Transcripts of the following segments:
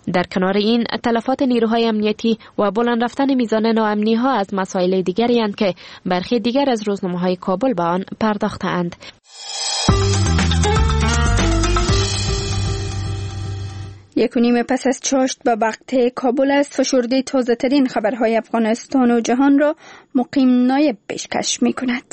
در کنار این تلفات نیروهای امنیتی و بلند رفتن میزان ناامنی ها از مسائل دیگری اند که برخی دیگر از روزنامه‌های کابل به آن پرداختند. یک و نیم پس از چاشت به وقت کابل است. فشرده تازه ترین خبرهای افغانستان و جهان را مقیم نایب پیشکش می کند.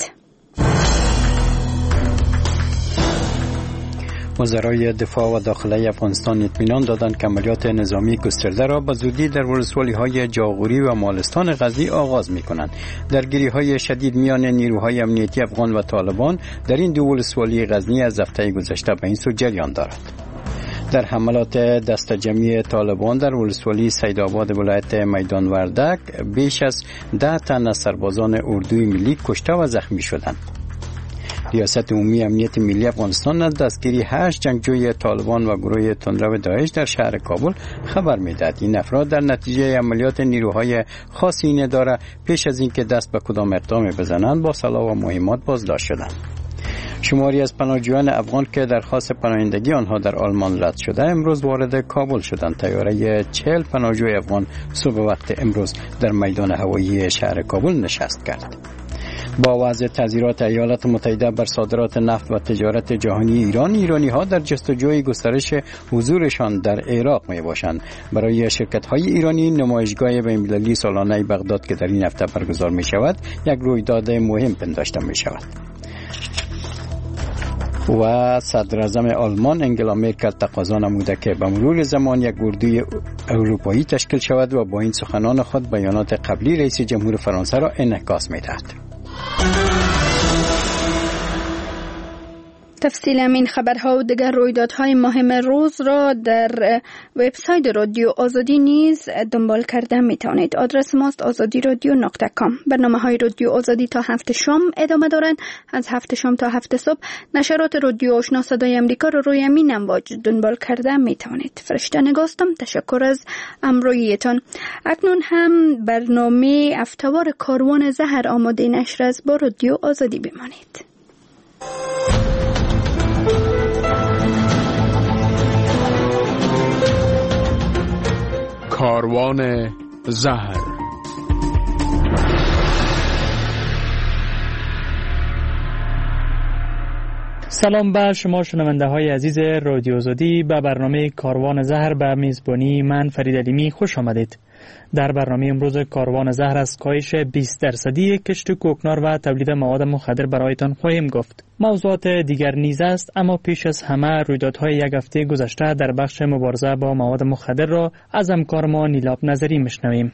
وزرای دفاع و داخلی افغانستان اطمینان دادند که عملیات نظامی گسترده را به زودی در ولسوالی‌های جاغوری و مالستان غزنی آغاز می‌کنند. درگیری‌های شدید میان نیروهای امنیتی افغان و طالبان در این دو ولسوالی غزنی از هفته گذشته به این سو جریان دارد. در حملات دست جمعی طالبان در ولسوالی سیدآباد ولایت میدان وردک بیش از 10 تن از سربازان اردوی ملی کشته و زخمی شدند. ریاست عمومی امنیت ملی افغانستان از دستگیری 8 جنگجوی طالبان و گروه تندرو داعش در شهر کابل خبر می‌دهد. این افراد در نتیجه عملیات نیروهای خاص این اداره پیش از اینکه دست به کدام اقدام بزنند با سلاح و مهمات بازداشت شدند. شماری از پناهجویان افغان که درخواست پناهندگی آنها در آلمان رد شده امروز وارد کابل شدند. طیاره 40 پناهجوی افغان صبح وقت امروز در میدان هوایی شهر کابل نشست کرد. با وضع تعزیرات ایالات متحده بر صادرات نفت و تجارت جهانی ایرانی‌ها در جستجوی گسترش حضورشان در عراق میباشند. برای شرکت‌های ایرانی نمایشگاه بین‌المللی سالانه بغداد که در این هفته برگزار می‌شود یک رویداد مهم پنداشته می‌شود. و صدر اعظم آلمان انگلا مرکل تقاضا نموده که به مرور زمان یک اردوی اروپایی تشکیل شود و با این سخنان خود بیانات قبلی رئیس جمهور فرانسه را انعکاس می‌دهد. تفصیل این خبرها و دیگر رویدادهای مهم روز را در وبسایت رادیو آزادی نیز دنبال کرده میتوانید. آدرس ماست azadiradio.com. برنامه‌های رادیو آزادی تا 7 شام ادامه دارند. از 7 شام تا 7 صبح نشرات رادیو آشنا صدای امریکا را روی همین امواج دنبال کرده میتوانید. فرشته نگاستم. تشکر از همراهیتان. اکنون هم برنامه افتوار کاروان زهر آماده نشر از با رادیو آزادی بمانید. کاروان زهر. سلام به شما شنونده های عزیز رادیو آزادی. به برنامه کاروان زهر به میزبانی من فرید علیمی خوش آمدید. در برنامه امروز کاروان زهر از کاهش 20% کشت کوکنار و تولید مواد مخدر برایتان خواهیم گفت. موضوعات دیگر نیز است، اما پیش از همه رویدادهای یک هفته گذشته در بخش مبارزه با مواد مخدر را از همکار ما نیلاب نظری میشنویم.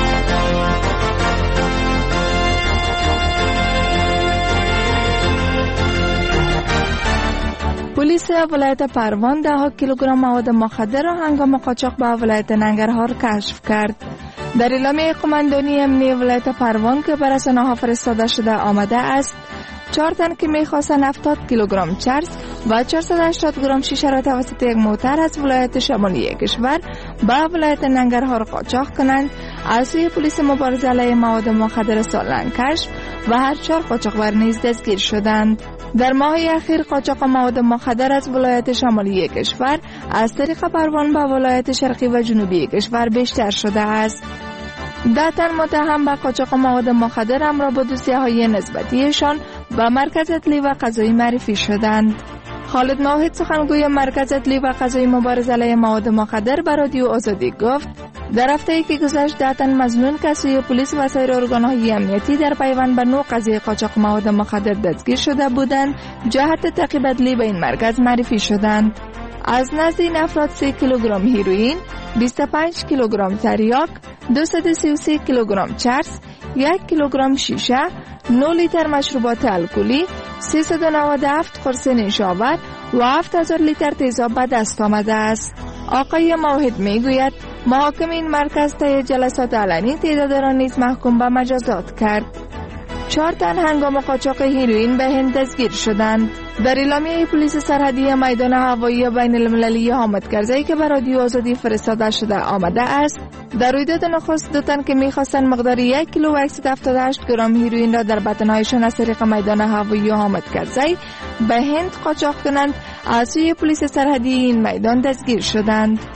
پلیس ولایت پروان 10 کیلوگرم مواد مخدر را هنگام قاچاق به ولایت ننگرهار کشف کرد. در اعلامیه قماندانی امنیتی ولایت پروان که بر رسانه‌ها فرستاده شده آمده است 4 تن که می‌خواستند 70 کیلوگرم چرس و 480 گرم شیشه را توسط یک موتر از ولایت شمالی کشور به ولایت ننگرهار قاچاق کنند از سوی پلیس مبارزه علیه مواد مخدر سالنگ کشف و هر 4 قاچاقبر نیز دستگیر شدند. در ماه اخیر قاچاق مواد مخدر از ولایت شمالی کشور از طریق پروان به ولایت شرقی و جنوبی کشور بیشتر شده است. 10 تن متهم به قاچاق مواد مخدر همراه با دوسیه‌های نسبتیشان به مرکز اطلاعی و قضایی معرفی شدند. خالد ناهید سخنگوی مرکز اطلاعی و قضایی مبارزه علیه مواد مخدر به رادیو آزادی گفت در هفته‌ای که گذشت 10 تن مظنون که سوی پلیس و سایر ارگان‌های امنیتی در پیوند به نوع قضیه قاچاق مواد مخدر دستگیر شده بودند جهت تعقیب اطلاعی به این مرکز معرفی شدند. از نزد این افراد 3 کیلوگرم هیروئین، 25 کیلوگرم تریاک، 233 کیلوگرم چرس، 1 کیلوگرم شیشه، 9 لیتر مشروبات الکلی، 397 قرص نیشابور و 7000 لیتر تیزاب به دست آمده است. آقای موحد میگوید محاکم این مرکز طی جلسات علنی تعداد را نیز محکوم به مجازات کرد. 4 تن هنگام قاچاق هیروئین به هند دستگیر شدند. در اعلامیه پلیس سرحدی میدان هوایی بین المللی حامد کرزی که به رادیو آزادی فرستاده شده آمده است در رویداد نخست 2 تن که می‌خواستند مقدار 1 کیلو و 178 گرم هیروئین را در بدنهایشان از طریق میدان هوایی حامد کرزی به هند قاچاق کنند از سوی پلیس سرحدی این میدان دستگیر شدند.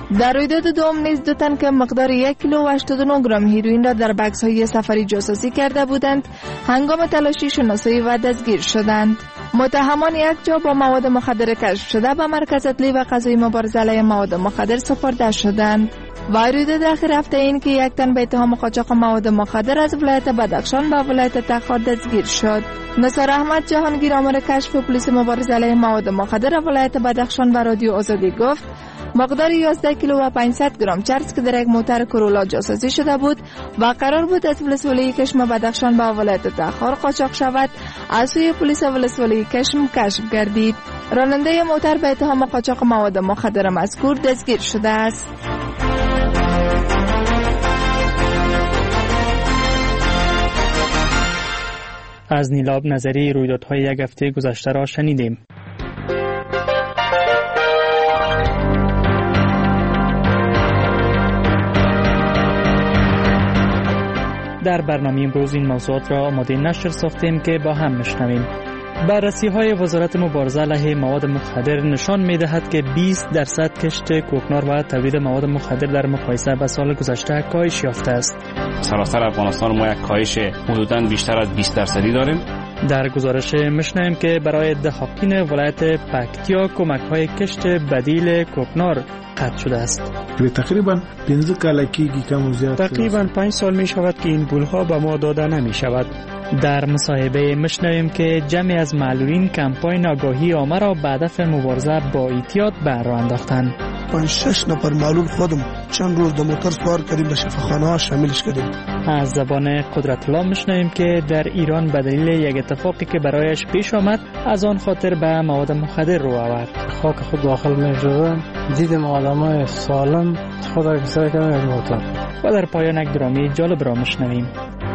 در رویداد دوم نیز 2 تن که مقدار 1 کیلو و 89 گرم هیروئین را در بکس‌های سفری جاسوسی کرده بودند هنگام تلاشی شناسایی و دستگیر شدند. متهمان یک جا با مواد مخدر کشف شده به مرکز عدلی و قضایی مبارزه علیه مواد مخدر سپرده شدند. و رویداد اخیر هفته این که 1 تن به اتهام قاچاق مواد مخدر از ولایت بدخشان به ولایت تخار دستگیر شد. نثار احمد جهانگیر آمار کشف پلیس مبارزه علیه مواد مخدر ولایت بدخشان و رادیو آزادی گفت مقدار 11 کیلو و 500 گرم چرس که در یک موتر کورولا جاسوسی شده بود و قرار بود از ولسوالی کشم بدخشان به ولایت تخار قاچاق شود از سوی پلیس ولسوالی کشم کشف گردید. راننده موتر به اتهام قاچاق مواد مخدر مذکور دستگیر شده است. از نیلاب نظری رویدادهای یک هفته گذشته را شنیدیم. در برنامه امروز این موضوعات را آماده نشر ساختیم که با هم میشنویم. بررسی‌های وزارت مبارزه علیه مواد مخدر نشان می‌دهد که 20% کشت کوکنار و تولید مواد مخدر در مقایسه با سال گذشته کاهش یافته است. سراسر افغانستان ما یک کاهش حدوداً بیشتر از 20% داریم. در گزارش می‌شنویم که برای دهقان ولایت پکتیا کمک‌های کشت بدیل کوکنار قطع شده است. تقریباً 15 کاله کېږي کم و زیات. تقریباً 5 سال می‌شود که این پول‌ها به ما داده نمی‌شود. در مصاحبه می‌شنویم که جمعی از معلولین کمپاین آگاهی عامه را به هدف مبارزه با اعتیاد به راه انداختند. 5-6 نفر معلول خودم چند روز در موتر سوار کردیم به شفاخانه ها شاملش کردیم. از زبان قدرت الله می‌شنویم که در ایران به دلیل یک اتفاقی که برایش پیش آمد از آن خاطر به مواد مخدر رو آورد. خاک خود داخل می‌شدم دیدم آدمای سالم خود را کسایی کردن از موتر. و در پایان یک درامی جالب را می‌شنویم.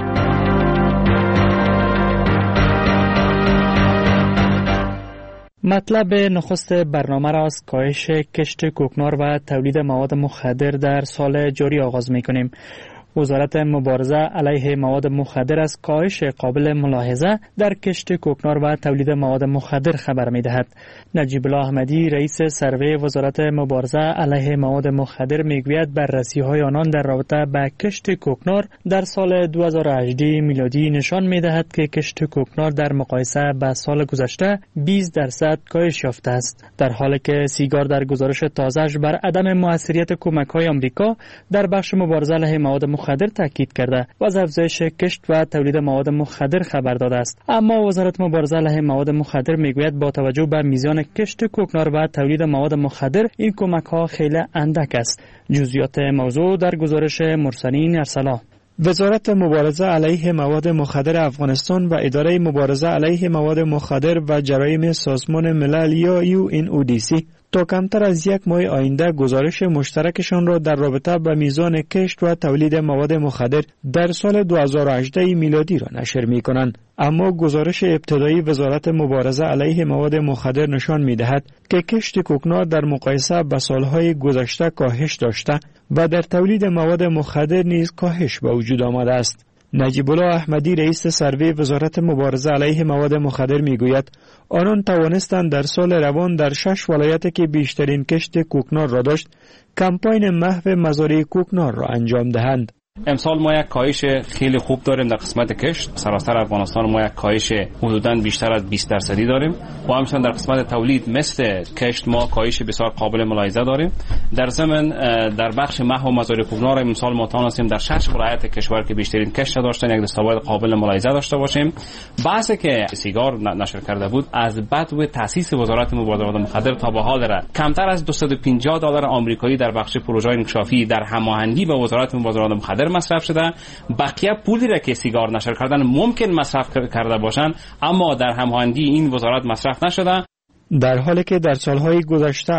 مطلب نخست برنامه را از کاهش کشت کوکنار و تولید مواد مخدر در سال جاری آغاز می‌کنیم. وزارت مبارزه علیه مواد مخدر از کاهش قابل ملاحظه در کشت کوکنار و تولید مواد مخدر خبر می‌دهد. نجیب الله احمدی رئیس سروی وزارت مبارزه علیه مواد مخدر میگوید بررسی‌های آنان در رابطه با کشت کوکنار در سال 2018 میلادی نشان می‌دهد که کشت کوکنار در مقایسه با سال گذشته 20% کاهش یافته است، در حالی که سیگار در گزارش تازه‌اش بر عدم موثریت کمک‌های آمریکا در بخش مبارزه علیه مواد مخدر تاکید کرده و از افزایش کشت و تولید مواد مخدر خبر داده است. اما وزارت مبارزه علیه مواد مخدر میگوید با توجه به میزان کشت کوکنار و تولید مواد مخدر این کمک‌ها خیلی اندک است. جزئیات موضوع در گزارش مرسلین ارسلا. وزارت مبارزه علیه مواد مخدر افغانستان و اداره مبارزه علیه مواد مخدر و جرایم سازمان ملل یا UNODC تا کمتر از 1 ماه آینده گزارش مشترکشان را در رابطه با میزان کشت و تولید مواد مخدر در سال 2018 میلادی را نشر می کنند. اما گزارش ابتدایی وزارت مبارزه علیه مواد مخدر نشان می دهد که کشت کوکنار در مقایسه با سالهای گذشته کاهش داشته و در تولید مواد مخدر نیز کاهش به وجود آمده است. نجیب الله احمدی رئیس سروی وزارت مبارزه علیه مواد مخدر میگوید آنان توانستند در سال روان در 6 ولایت که بیشترین کشت کوکنار را داشت کمپاین محو مزارع کوکنار را انجام دهند. امسال ما یک کاهش خیلی خوب داریم در قسمت کشت. سراسر افغانستان ما یک کاهش حدوداً بیشتر از 20% داریم و همچنین در قسمت تولید مثل کشت ما کاهش بسیار قابل ملاحظه داریم. در ضمن در بخش محو مزارع کوکنار امسال ما توانستیم در 6 ولایت کشور که بیشترین کشت داشتن یک دستاورد قابل ملاحظه داشته باشیم. بحثی که سیگار نشر کرده بود از بعد تأسیس وزارت مبارزه با مخدر تا به حال کمتر از $250 آمریکایی در بخش پروژه انکشافی در هماهنگی با وزارت مبارزه با مخدر مصرف شده. بقیه پولی را که سیگار نشر کردن ممکن مصرف کرده باشند اما در هماهنگی این وزارت مصرف نشده. در حالی که در سالهای گذشته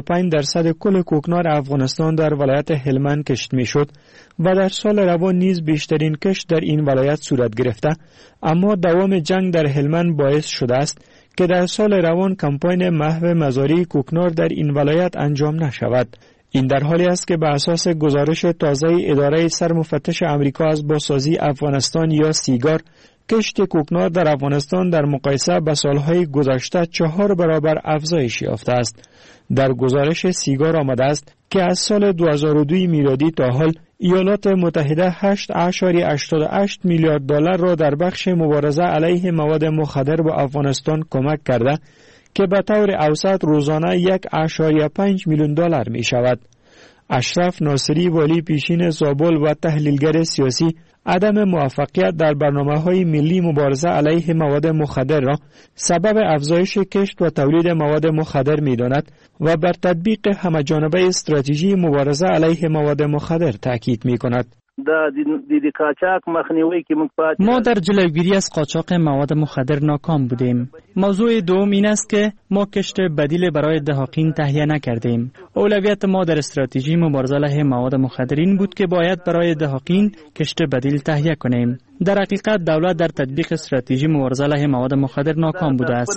85% کل کوکنار افغانستان در ولایت هلمند کشت میشد و در سال روان نیز بیشترین کشت در این ولایت صورت گرفته، اما دوام جنگ در هلمند باعث شده است که در سال روان کمپاین محو مزارع کوکنار در این ولایت انجام نشود. این در حالی است که به اساس گزارش تازه اداره سرمفتش امریکا از بازسازی افغانستان یا سیگار کشت کوکنار در افغانستان در مقایسه با سالهای گذشته 4 برابر افزایش یافته است. در گزارش سیگار آمده است که از سال 2002 میلادی تا حال ایالات متحده 8.88 میلیارد دلار را در بخش مبارزه علیه مواد مخدر به افغانستان کمک کرده که به طور اوسط روزانه 1.5 میلیون دلار می شود. اشرف ناصری والی پیشین زابل و تحلیلگر سیاسی عدم موفقیت در برنامه‌های ملی مبارزه علیه مواد مخدر را سبب افزایش کشت و تولید مواد مخدر می‌داند و بر تطبیق همه‌جانبه استراتژی مبارزه علیه مواد مخدر تاکید می‌کند. ما در جلوگیری از قاچاق مواد مخدر ناکام بودیم. موضوع دوم این است که ما کشت بدیل برای دهاقین تهیه نکردیم. اولویت ما در استراتژی مبارزه علیه مواد مخدر این بود که باید برای دهاقین کشت بدیل تهیه کنیم. در حقیقت دولت در تطبیق استراتژی مبارزه علیه مواد مخدر ناکام بوده است.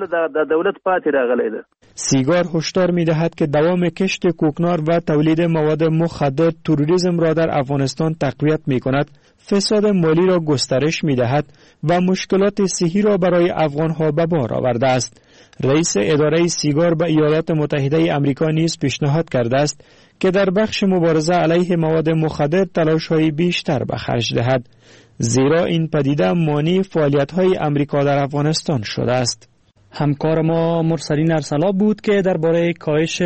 سیگار هشدار می‌دهد که دوام کشت کوکنار و تولید مواد مخدر تروریسم را در افغانستان تقویت می‌کند، فساد مالی را گسترش می‌دهد و مشکلات صحی را برای افغان‌ها به بار آورده است. رئیس اداره سیگار به ایالات متحده آمریکا نیز پیشنهاد کرده است که در بخش مبارزه علیه مواد مخدر تلاش‌های بیشتر به خرج دهد، زیرا این پدیده مانع فعالیت‌های آمریکا در افغانستان شده است. همکار ما مرسلین ارسلا بود که درباره کاهش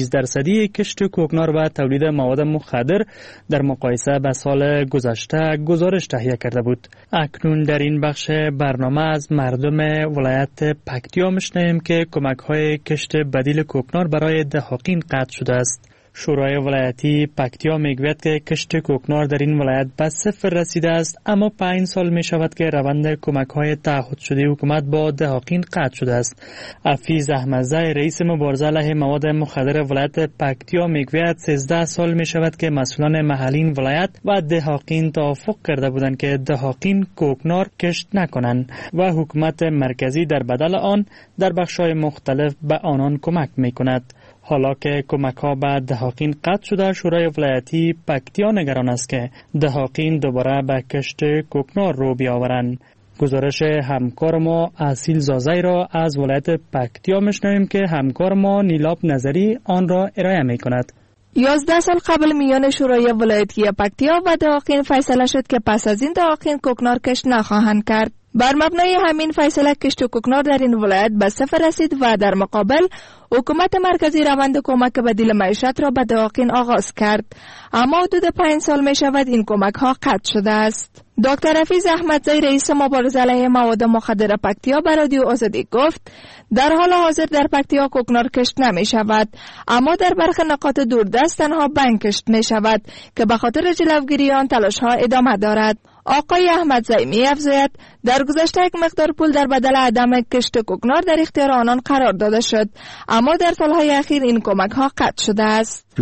20% کشت کوکنار و تولید مواد مخدر در مقایسه با سال گذشته گزارش تهیه کرده بود. اکنون در این بخش برنامه از مردم ولایت پکتیا میشنویم که کمک‌های کشت بدیل کوکنار برای دهاقین قطع شده است. شورای ولایتی پکتیا میگوید که کشت کوکنار در این ولایت به صفر رسیده است، اما 5 سال می شود که روند کمک‌های تعهد شده حکومت با دهاقین قطع شده است. حفیظ احمدزی رئیس مبارزه علیه مواد مخدر ولایت پکتیا میگوید 13 سال می شود که مسئولان محلی ولایت و دهاقین توافق کرده بودند که دهاقین کوکنار کشت نکنند و حکومت مرکزی در بدل آن در بخش‌های مختلف به آنان کمک می‌کند. حالا که کمک‌ها به دهاقین قطع شده، شورای ولایتی پکتیا نگران است که دهاقین دوباره به کشت کوکنار رو بیاورند. گزارش همکار ما اصیل زازی را از ولایت پکتیا میشنویم که همکار ما نیلاب نظری آن را ارائه می‌کند. 11 سال قبل میان شورای ولایتی پکتیا و دهاقین فیصله شد که پس از این دهاقین کوکنار کشت نخواهند کرد. بر مبنای همین فیصله کشت کوکنار در این ولایت به صفر رسید و در مقابل حکومت مرکزی روند کمک بدیل معیشت را به دهاقین آغاز کرد، اما حدود 5 سال می شود این کمک ها قطع شده است. دکتر حفیظ احمدزی رئیس مبارزه علیه مواد مخدر پکتیا به رادیو آزادی گفت در حال حاضر در پکتیا کوکنار کشت نمی شود، اما در برخی نقاط دوردست تنها بنگ کشت می شود که به خاطر جلوگیری آن تلاش ها ادامه دارد. آقای احمدزی می افزاید در گذشته یک مقدار پول در بدل عدم کشت کوکنار در اختیار آنان قرار داده شد، اما در سالهای اخیر این کمک ها قطع شده است.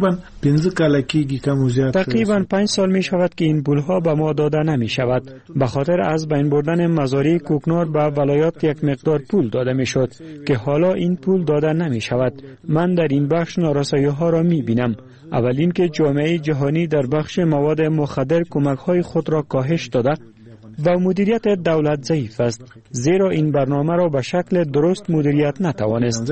تقریبا 5 سال می شود که این پول ها به ما داده نمی شود. به خاطر از بین بردن مزارع کوکنار به ولایات یک مقدار پول داده می شد که حالا این پول داده نمی شود. من در این بخش نارسایی ها را می بینم. اول این که جامعه جهانی در بخش مواد مخدر کمک های خود را کاهش داده و مدیریت دولت ضعیف است، زیرا این برنامه را به شکل درست مدیریت نتوانست.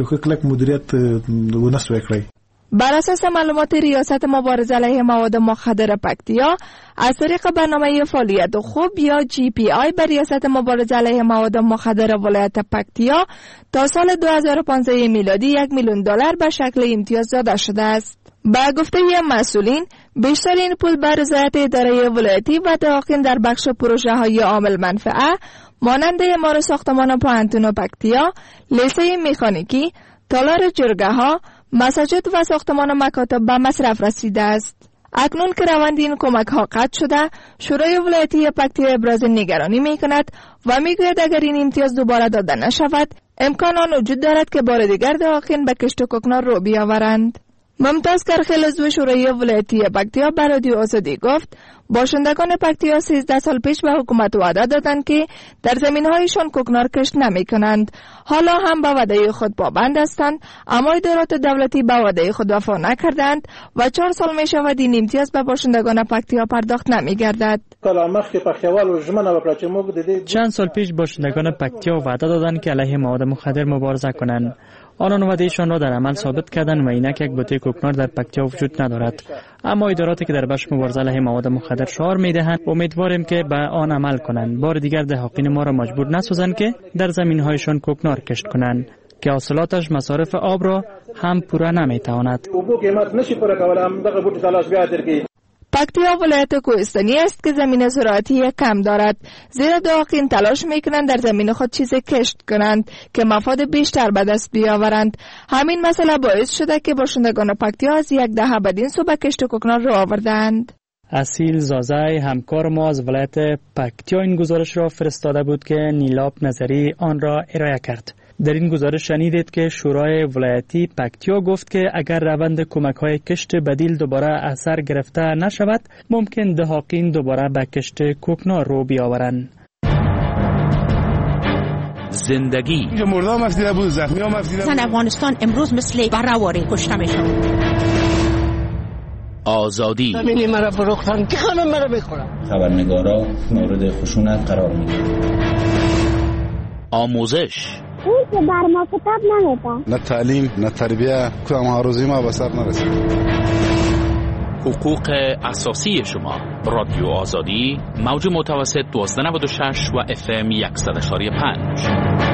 بر اساس معلومات ریاست مبارزه علیه مواد مخدر پکتیا از طریق برنامه فعالیت خوب یا GPI به ریاست مبارزه علیه مواد مخدر ولایت پکتیا تا سال 2015 میلادی 1 میلیون دلار به شکل امتیاز داده شده است. با گفته مسئولین بیشتر این پول بر رضایت اداره ولایتی و دهاقین در بخش پروژه های عامل منفعه مانند اعمار ساختمان پوهنتون پکتیا، لیسه مکانیکی، تالار جرگه ها، مساجد و ساختمان مکاتب به مصرف رسیده است. اکنون که روند این کمک ها قطع شده، شورای ولایتی پکتیا ابراز نگرانی می کند و می گوید اگر این امتیاز دوباره داده نشود، امکان آن وجود دارد که بار دیگر دهاقین به کشت کوکنار رو بیاورند. ممتاز کرخیل عضو شورای ولایتی پکتیا به رادیو آزادی گفت باشندگان پکتیا 13 سال پیش به حکومت وعده دادند که در زمین‌هایشان کوکنار کشت نمی‌کنند. حالا هم به وعده خود پابند هستند، اما ادارات دولتی به وعده خود وفا نکردند و 4 سال می‌شود این امتیاز به باشندگان پکتیا پرداخت نمی‌گردد. چند سال پیش باشندگان پکتیا وعده دادند که علیه مواد مخدر مبارزه کنند. آنان وعدهشان را در عمل ثابت کردند و اینک یک بوته کوکنار در پکتیا وجود ندارد. اما اداراتی که در بخش مبارزه علیه مواد مخدر شعار میدهند امیدواریم که به آن عمل کنند. بار دیگر دهقان ما را مجبور نسازند که در زمین‌هایشان کوکنار کشت کنند که حاصلاتش مصارف آب را هم پورا نمیتواند. پکتیا ولایت کوهستانی است که زمین زراعتی کم دارد، زیرا دهقان تلاش میکنند در زمین خود چیزی کشت کنند که مفاد بیشتر به دست بیاورند. همین مسئله باعث شده که باشندگان پکتیا از یک دهه بدین سو به کشت کوکنار رو آوردند. اصیل زازای همکار ما از ولایت پکتیا این گزارش را فرستاده بود که نیلاب نظری آن را ارائه کرد. در این گزارش شنیدید که شورای ولایتی پکتیا گفت که اگر روند کمک‌های کشت بدیل دوباره اثر گرفته نشود ممکن دهقان دوباره به کشت کوکنار رو بیاورند. زندگی مردم مفیده بود، زخمی ها مفیده بود. افغانستان امروز مثل برهواری کشته میشن. آزادی زمینی مرا فروختن که همه مرا بخورن. خبرنگارا مورد خشونت قرار میگیرن. آموزش اون که بر ما کتاب نمیده. نه تعلیم نه تربیه که همهاروزی ما به سر نرسید. حقوق اساسی شما. رادیو آزادی موج متوسط 1296 و FM 100.5.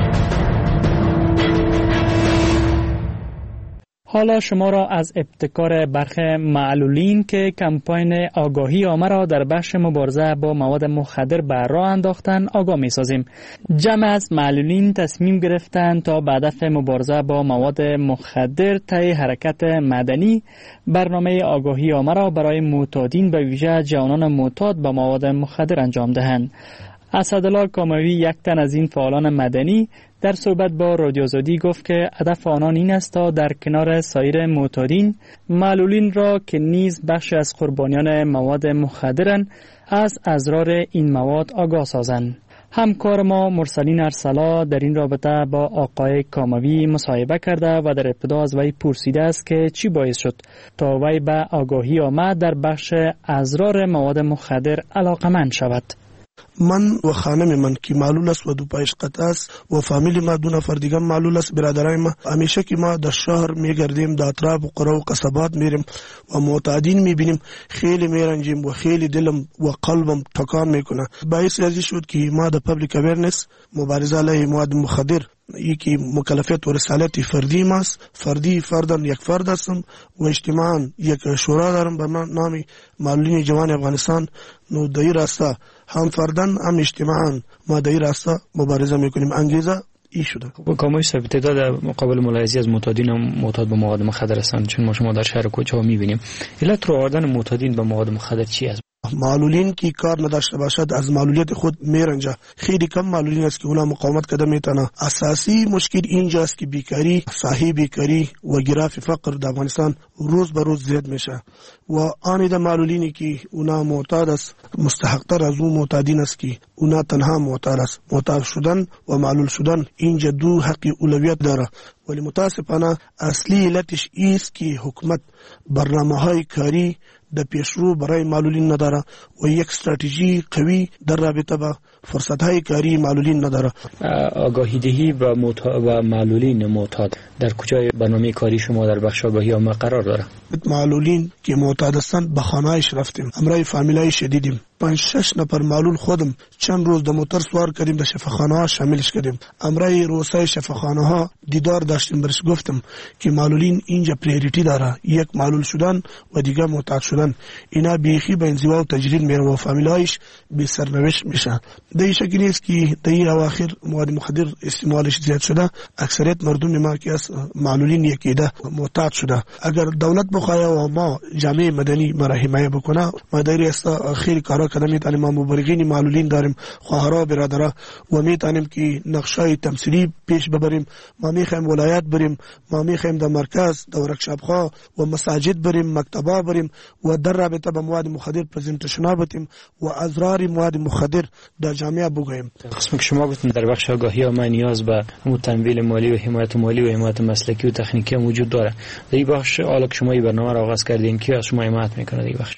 حالا شما را از ابتکار برخی معلولین که کمپاین آگاهی عامه را در بخش مبارزه با مواد مخدر بر راه انداختند آگاه می‌سازیم. جمع از معلولین تصمیم گرفتند تا به هدف مبارزه با مواد مخدر طی حرکت مدنی برنامه آگاهی عامه را برای معتادین به ویژه جوانان معتاد به مواد مخدر انجام دهند. اسدالله کاموی یک تن از این فعالان مدنی در صحبت با رادیو آزادی گفت که هدف آنان این است تا در کنار سایر معتادین معلولین را که نیز بخش از قربانیان مواد مخدرند از اضرار این مواد آگاه سازند. همکار ما مرسلین ارسلا در این رابطه با آقای کاموی مصاحبه کرده و در ابتدا از وی پرسیده است که چی باعث شد تا وی به آگاهی آمد در بخش اضرار مواد مخدر علاقمند شود. من و خانم من که معلول است و دو پایش قطع است و فامیلی ما 2 نفر دیگه معلول است، برادرای ما همیشه که ما در شهر میگردیم، در اطراف و قرى و قصبات میریم و معتادین میبینیم، خیلی میرنجیم و خیلی دلم و قلبم تکان میکنه. باعث ازی شد که ما در پبلیک اویرنس مبارزه علیه مواد مخدر یکی مکلفیت و رسالت فردی ماست. فردن یک فرد هستم و اجتماعاً یک شورا دارم به نام معلولین جوان افغانستان. نو در این راسته هم فردن هم اجتماعاً ما در این راسته مبارزه میکنیم. انگیزه ای شده. کاموی ثابت داده مقابل ملاحظه از معتادین هم معتاد به مواد مخدر هستند، چون ما شما در شهر کوچه میبینیم. علت رو آوردن معتادین به مواد مخدر چی است؟ معلولین که کار نداشته باشد از معلولیت خود میرنجه. خیلی کم معلولین است که اونا مقاومت کرده میتونه. اساسی مشکل اینجاست که بیکاری، صحیح بیکاری و گراف فقر در افغانستان روز به روز زیاد میشه و آن د معلولینی که اونا معتاد است مستحق‌تر از اون معتادین است که اونا تنها معتاد است. معتاد شدن و معلول شدن اینجا دو حق اولویت داره، ولی متاسفانه اصلی علتش ایست که حکومت برنامه‌های کاری در پیشرو برای معلولین نداره و یک استراتژی قوی در رابطه با فرصت‌های کاری معلولین نداره. آگاهی دهی و معلولین معتاد در کجای برنامه کاری شما در بخش آگاهی عامه قرار داره؟ معلولین که معتاد هستند به خانه‌اش رفتیم، امرای فامیلای شدیدیم. 5-6 نفر معلول خودم چند روز در موتور سوار کردیم، در شفاخانه ها شاملش کردیم. امرای روسای شفاخانه ها دیدار داشتیم، برش گفتم که معلولین اینجا پریوریتی داره، یک معلول شدن و دیگه معتاد شدن. اینا بیخی به انزوا و تجریل میره و فامیلایش بی سرنوشت میشه. در شکلی است که در این اواخر مواد مخدر استعمالش زیاد شده. اکثریت مردم ما که از معلولین یکیده معتاد شده. اگر دولت بخواد و ما جامعه مدنی ما را حمایت بکنه، ما در است خیلی کارا کردن. میتونیم ما مبارزین معلولین داریم، خواهرها برادرها، و میتونیم که نقشای تمثیلی پیش ببریم. ما میخوایم ولایت بریم، ما میخوایم در مرکز در ورکشاپ ها و مساجد بریم، مکتبا بریم و در رابطه با مواد مخدر پرزنتیشن بدیم و اضرار مواد مخدر در جامعه بگوییم. قسمی که شما گفتید در بخش آگاهی ما نیاز به تمویل مالی و حمایت مالی و حمایت مسلکی و تکنیکی وجود داره. در این بخش حالا که شما این برنامه را آغاز کردین کی از شما حمایت میکنه؟ در این بخش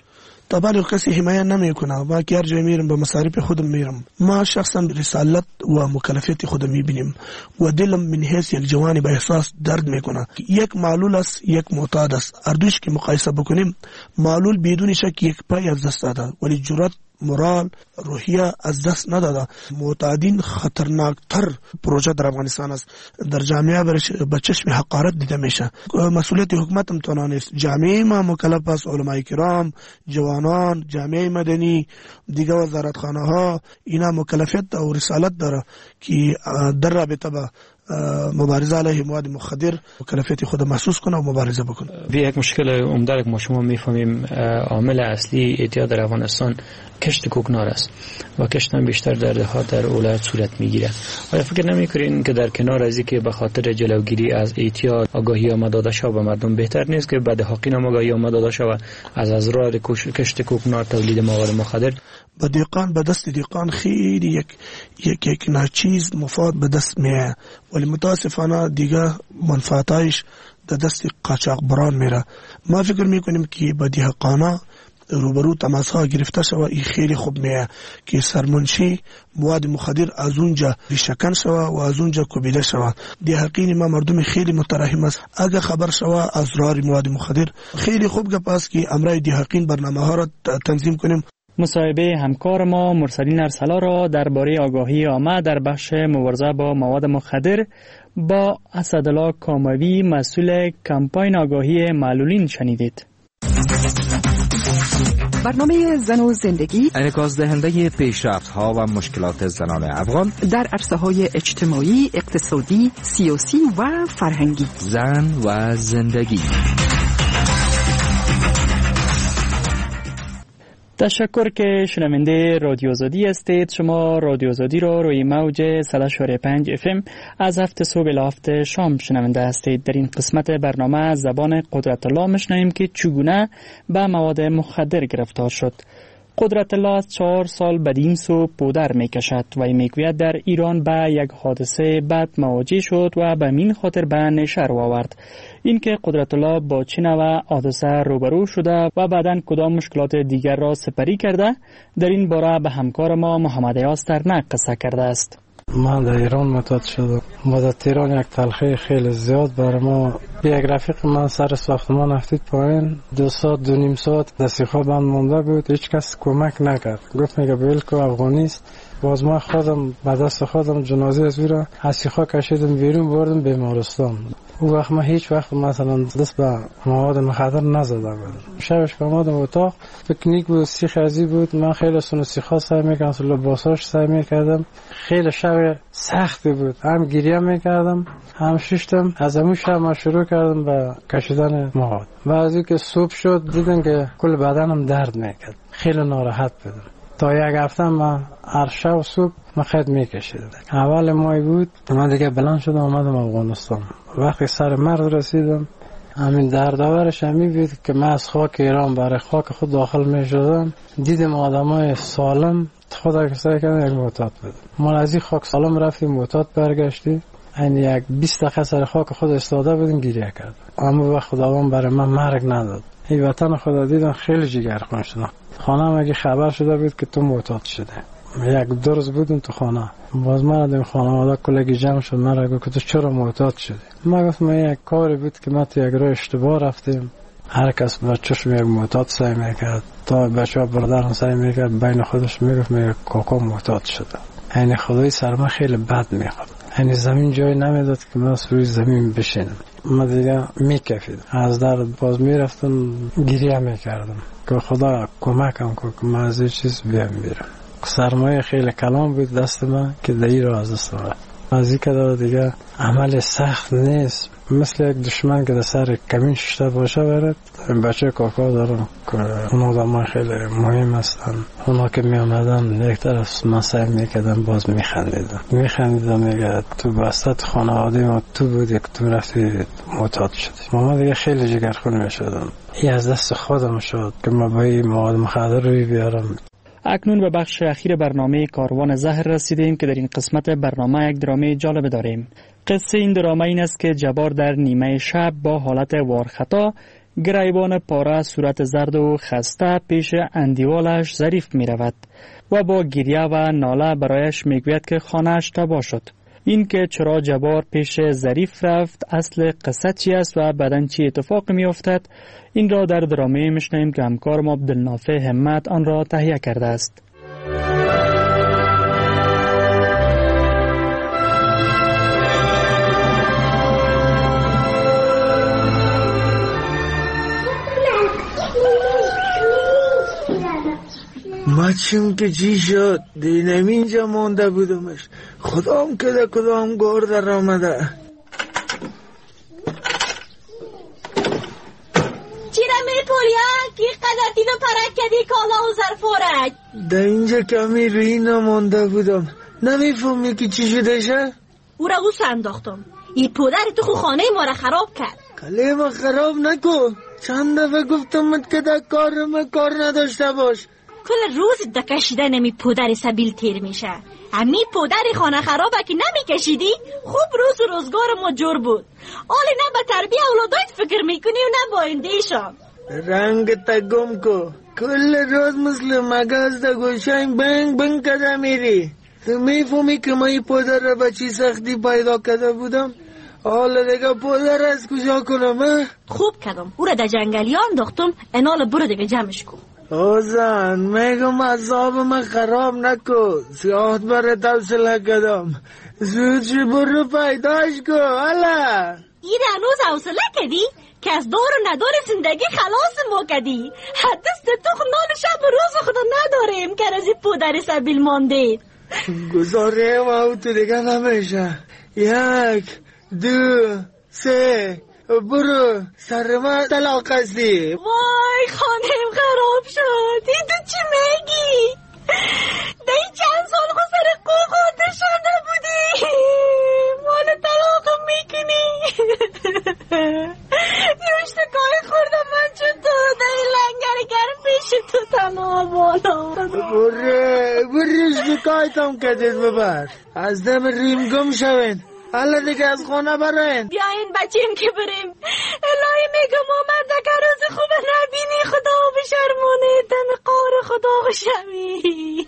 طبعا کسی حمایت نمیکنه. ما که هر جای میرم به مصارف خودم میرم. ما شخصا رسالت و مکلفیت خودم میبینیم و دلم من حیث یک جوانی به احساس درد میکنه. یک معلول است، یک معتاد است. اردوش که مقایسه بکنیم، معلول بدون شک یک پای از دست داده ولی جرأت، مورال، روحیه از دست نداده. معتادین خطرناکتر پروژه در افغانستان است. در جامعه به چشم حقارت دیده میشه. مسئولیت حکومت هم تنها نیست. جامعه ما مکلف است، علمای کرام، جوانان، جامعه مدنی، دیگه وزارتخانه ها، اینا مکلفیت و رسالت داره که در رابطه با مبارزه علیه مواد مخدر مکلفیت خود محسوس کنه و مبارزه بکنه. یک مشکل عمده که ما شما میفهمیم عامل اصلی اعتیاد در افغانستان کشت کوکنار است و کشت هم بیشتر در دهات در ولایت صورت میگیره. آیا فکر نمیکنین که در کنار از اینکه به خاطر جلوگیری از اعتیاد آگاهی آمده شود به مردم، بهتر نیست که به دهقین هم آگاهی آمده شود از اضرار کشت کوکنار تولید مواد مخدر؟ به دهقان، به دست دهقان خیلی یک ناچیز مفاد به دست میه ولی متاسفانه دیگه منفعتایش در دست قاچاقبران میره. ما فکر میکنیم که به دهقانا روبرو تماس ها گرفته شود. این خیلی خوب میه که سرمنشی مواد مخدر از اونجا ریشکن شود و از اونجا کوبیده شود. دهقین ما مردم خیلی مترحم است. اگه خبر شود از ضرر مواد مخدر، خیلی خوب گپ است که امرای دهقین برنامه ها را تنظیم کنیم. مصاحبه همکار ما مرسلین ارسلا را درباره آگاهی عامه در بخش مبارزه با مواد مخدر با اسدالله کاموی، مسئول کمپاین آگاهی معلولین شنیدید. برنامه زن و زندگی انعکاس دهنده پیشرفت‌ها و مشکلات زنان افغان در عرصه‌های اجتماعی، اقتصادی، سیاسی و فرهنگی. زن و زندگی. تشکر که شنونده رادیو آزادی هستید. شما رادیو آزادی را روی موج 100.5 FM از هفت صبح الی هفت شام شنونده هستید. در این قسمت برنامه از زبان قدرت الله میشنویم که چگونه به مواد مخدر گرفتار شد. قدرت الله از 4 سال بدین سو پودر میکشد و میگوید در ایران به یک حادثه بد مواجه شد و به این خاطر به نشر آورد. اینکه قدرت الله با چه نوع حادثه روبرو شده و بعداً کدام مشکلات دیگر را سپری کرده، در این باره به همکار ما محمد یاسترنک قصه کرده است. من در ایران معتاد شدم. مدت ایران یک تلخی خیلی زیاد برای ما. یک رفیق من سر ساختمان افتید پایین، 2 ساعت 2.5 ساعت دستی خواب بند مونده بود، هیچ کس کمک نکرد. گفت میگه بلکو افغانیست. باز ما خودم به دست خودم جنازه از او را از سیخا کشیدم بیرون بردم بیمارستان. او وقت ما هیچ وقت مثلا دست به مواد مخدر نزدم. شبش که آمدم اتاق، پکنیک بود، سیخ ازی بود. من خیلی سونو سیخا سعی میکردم، لباساش سعی میکردم. خیلی شب سختی بود، هم گریه میکردم هم ششتم. از همون شب من شروع کردم به کشیدن مواد. بعضی که صبح شد دیدم که کل بدنم درد میکرد، خیلی ناراحت بودم. تا یک هفته من هر شب صبح من خود میکشیدم. اول ماه بود من دیگه بلند شدم آمدم افغانستان. وقتی سر مرز رسیدم همین دردآورش همین بود که من از خاک ایران برای خاک خود داخل میشدم. دیدم آدمای سالم خدا که سعی کردن یک معتاد بود. ما از این خاک سالم رفتیم معتاد برگشتیم. این یک 20 دقیقه سر خاک خود استاده بودیم گریه کردم. اما وقت خداوند برای من مرگ نداد. این وطن خدا دیدم خیلی جگرخون شدم. خانه مگه خبر شده بود که تو معتاد شده. یک درس بودم تو خانه. باز من دیدم خانواده کلگی جمع شد. من را گفت تو چرا معتاد شدی؟ من گفتم یک کاری بود که من تو یک راه اشتباه رفتیم. هر کس بچه‌ش یک معتاد سعی میکرد، تا بچه‌ها برادران سعی میکرد بین خودش میگفت میگه کاکا معتاد شده. یعنی خدای سر من خیلی بد میخواد. یعنی زمین جای نمیداد که من روی زمین بشینم. من دیگه میکفیدم. از در باز میرفتم گریه میکردم که خدا کمکم کنه که من از این چیز بیام بیرم. سرمایه خیلی کلام بود دست من که دیگه را از دست من. از این که دیگه عمل سخت نیست. مثل یک دشمن که در سر کمین ششته باشه برد. بچه کاکا دارم که اونا در من خیلی مهم هستن. اونا که می آمدن یک طرف من سعی میکردم باز میخندیدم میگه تو بستت خانواده ما تو بودی که تو رفتی معتاد شدی. ما دیگه خیلی جگرخون میشدم. این از دست خودم شد که ما با این مواد مخدر روی بیارم. اکنون به بخش اخیر برنامه کاروان زهر رسیدیم که در این قسمت برنامه یک درامه جالب داریم. قصه این درامه این است که جبار در نیمه شب با حالت وارخطا گریبان پاره، صورت زرد و خسته پیش اندیوالش ظریف می رود و با گریه و ناله برایش می گوید که خانهش تباه شد. این که چرا جبار پیش ظریف رفت، اصل قصه چی است و بعداً چی اتفاق می افتد، این را در درامه میشنویم که همکار ما عبدالنافع همت آن را تهیه کرده است. مچم که چی شد دینم اینجا مانده بودمش، خدام کده کدام گار در آمده. چیره می پولیا کی قدر تیدو پرک کدی کالا و ظرفارک در اینجا کمی روی نمانده بودم، نمیفهمی که چی شده شه؟ او را او انداختم، این پودر تو خو خانه ما را خراب کرد. کلی ما خراب نکو، چند دفعه گفتم که در کار نداشته باش. کل روز دکشیده نمی پودر سبیل تیر میشه. امی پودر خانه خرابه که نمی کشیدی خوب روز و روزگار ما جور بود. آلی نه به تربیه اولادایت فکر میکنی و نه با اندیشان. رنگ تا گم کو، کل روز مثل مگاز دا گوشاین بنگ کده میری. تو میفهمی که ما این پودر را به چی سختی پیدا کده بودم؟ حالا دیگه پودر از کجا کنم؟ خوب کدم، او را در جنگلیان انداختم، انال برو دیگه جمعش کن. اوزن میگم عذاب من خراب نکو، سیاحت بره توصله کدم، زود برو پیداش کو. حالا این هنوز حوصله کدی که از دور و ندار زندگی خلاص ما کدی. حدست تو نان شب و روز خدا نداریم که از این پودر سبیل مانده. گذاره و تو دیگه نمیشه. 1 2 3 برو سر من طلاق هستی. وای خانم خراب شد. این تو چی میگی؟ دی چند سال خود سر قوقات شده بودی، مال طلاقم میکنی. نوشتگاه خوردم من چطور دی لنگر گرم پیش تو تنها بالا. برو شکایتم کدید ببر، از دم ریم گم شوین. حالا دیگه از خانه برین. بیاین بچیم که بریم. الهی میگم آمد که روز خوب نبینی خدا بشرمونه، دم قار خدا بشمی.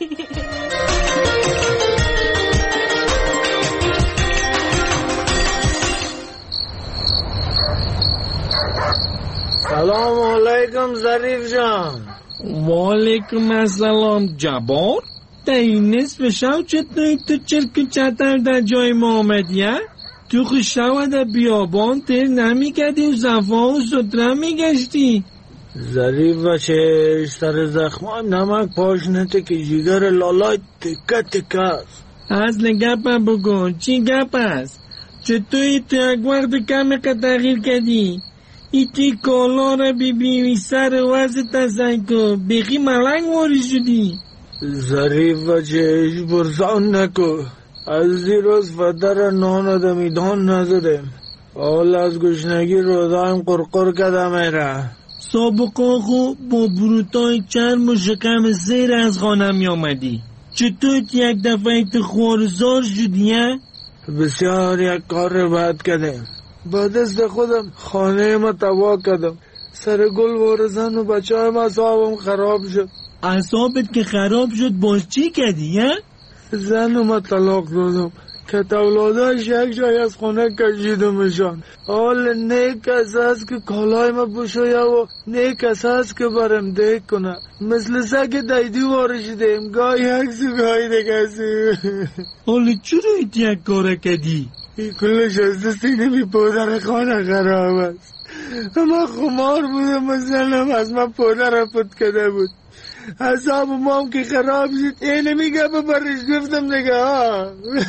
سلام علیکم ظریف جان. و علیکم السلام جبار. در این نصف شو چطوری تو چرک چطر در جای ما آمدی؟ تو خوش شو در بیابان تیر نمیکردی و زفا و ستره میگشتی. ظریف بچه سر زخمان نمک پاشنته که جیگر لالای تکه تکه است. از گپم بگو چی گپ است؟ چطوری تو یک وقت کم که تغییر کردی؟ ایتی کالا را بی سر وزت تزنکو بخی ملنگ واری شدی. ظریف بچه برزان نکو، از دیروز فدر نان دا میدان نزدیم، حال از گشنگی رودایم قرقر کده میره. سابقا خو با بروتای چرم و شکم زیر از خانه می آمدی، چطور یک دفعه تو خوارزار شدی؟ بسیار یک کار بد کردیم، با دست خودم خانه ما تباه کردم، سر گل وارزن و بچه های ما صاحبم خراب شد. اعصابت که خراب شد باز چی کردی؟ زن ما طلاق دادم که اولاداش یک جای از خونه کشیدمشان. حال نیک کس هست که کالای ما بشویه و نیک کس هست که برم دیک کنه. مثل سگ دیدی وارشیدیم، گاهی یک سو گاهی دیگه سو. حال چرا ایت یک کاره کردی؟ این کلش از دستی نمی پودر خانه خراب است. من خمار بودم و زنم از من پودر را پود کده بود. حساب مام که خراب شد اینه میگه ببرش گفتم دیگه ها.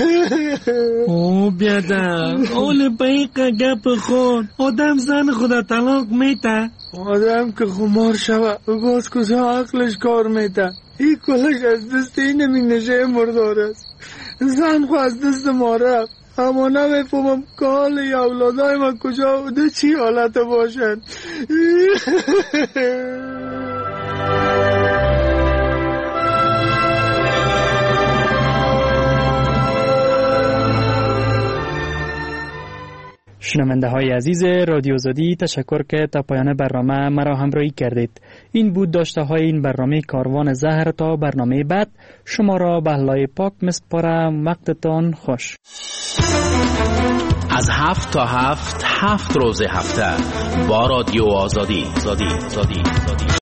او بیادم اول بایقه گپ خود آدم زن خدا طلاق میته. آدم که خمار شوه باز کجا عقلش کار میته. این کلش از دست اینه می نشه مردار است. زن خو از دست ما رفت، اما نمیفهمم که حال اولادای من کجا بوده چی حالت باشن. شنونده های عزیز رادیو آزادی، تشکر که تا پایان برنامه مرا همراهی کردید. این بود داشته های این برنامه کاروان زهر. تا برنامه بعد شما را به الله پاک میسپارم. وقتتان خوش. از 7 تا 7 روز هفته با رادیو آزادی.